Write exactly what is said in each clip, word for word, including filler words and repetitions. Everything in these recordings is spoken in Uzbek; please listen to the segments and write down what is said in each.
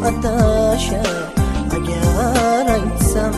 atashar agar aytsam.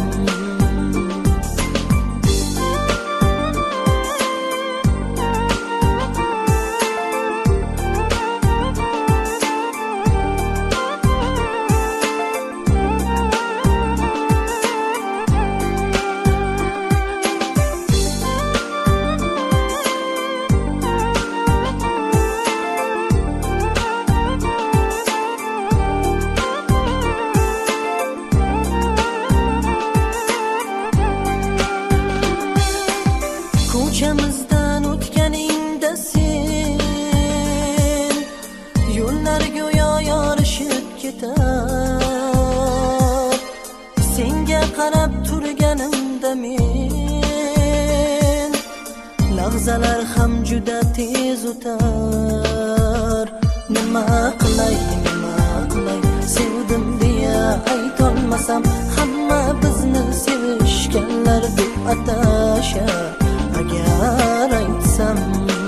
Ko'chamizdan o'tganingda sen yo'llar go'yo yorishib ketar. Senga qarab turganimda men lahzalar ham juda tez o'tar. Nima qilay, nima qilay, sevdim deya aytolmasam, hamma bizni sevishganlar deb atashar agar aytsam.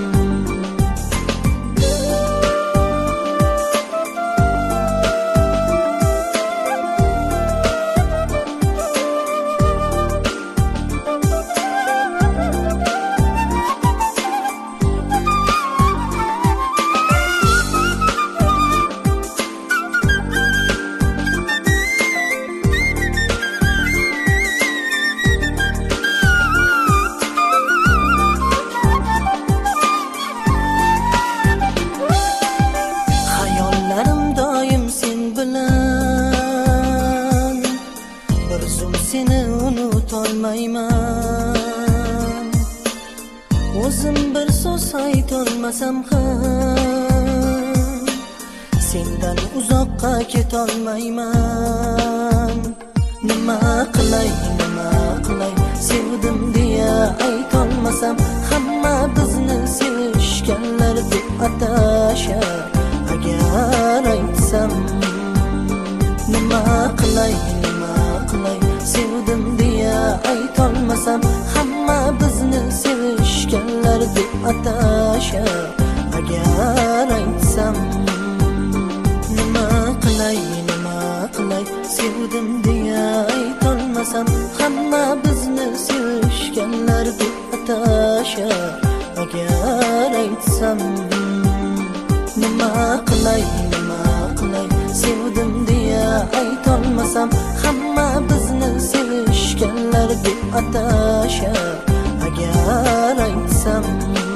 Seni unutolmayman. O'zim bir so'z aytolmasam ham sendan uzoqqa ketolmayman. Nima qilay, nima qilay, sevdim deya aytolmasam, hamma bizni sevishganlar deb atashar agar aytsam. Nima qilay, nima qilay, sevdim deya aytolmasam, hamma bizni sevishganlar deb atashar agar aytsam. Nima qilay, nima qilay, sevdim deya aytolmasam, hamma bizni sevishganlar deb atashar agar aytsam. Nima qilay, nima qilay, sevdim deya aytolmasam, hamma bizni sevishganlar deb atashar agar aytsam.